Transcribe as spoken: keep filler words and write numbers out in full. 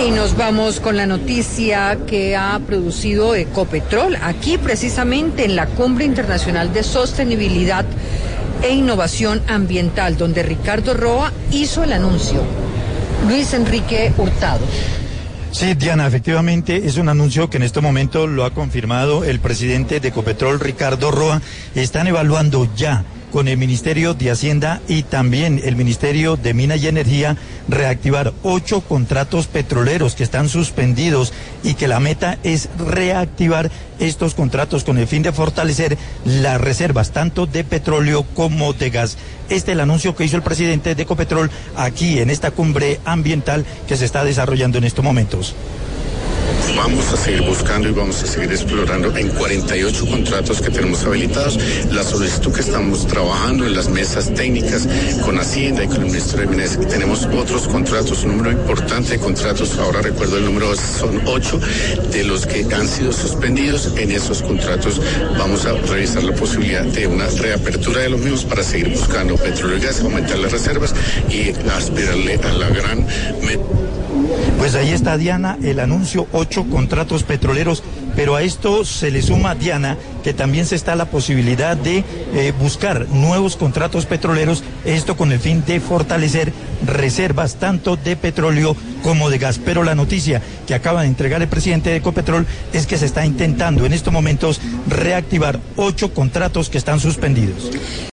Y nos vamos con la noticia que ha producido Ecopetrol, aquí precisamente en la Cumbre Internacional de Sostenibilidad e Innovación Ambiental, donde Ricardo Roa hizo el anuncio. Luis Enrique Hurtado. Sí, Diana, efectivamente es un anuncio que en este momento lo ha confirmado el presidente de Ecopetrol, Ricardo Roa. Están evaluando ya con el Ministerio de Hacienda y también el Ministerio de Minas y Energía reactivar ocho contratos petroleros que están suspendidos y que la meta es reactivar estos contratos con el fin de fortalecer las reservas tanto de petróleo como de gas. Este es el anuncio que hizo el presidente de Ecopetrol aquí en esta cumbre ambiental que se está desarrollando en estos momentos. Vamos a seguir buscando y vamos a seguir explorando en cuarenta y ocho contratos que tenemos habilitados. La solicitud que estamos trabajando en las mesas técnicas con Hacienda y con el Ministerio de Minas. Tenemos otros contratos, un número importante de contratos, ahora recuerdo el número, son ocho de los que han sido suspendidos. En esos contratos vamos a revisar la posibilidad de una reapertura de los mismos para seguir buscando petróleo y gas, aumentar las reservas y aspirarle a la gran meta. Pues ahí está, Diana, el anuncio, ocho contratos petroleros, pero a esto se le suma, Diana, que también se está la posibilidad de eh, buscar nuevos contratos petroleros, esto con el fin de fortalecer reservas tanto de petróleo como de gas. Pero la noticia que acaba de entregar el presidente de Ecopetrol es que se está intentando en estos momentos reactivar ocho contratos que están suspendidos.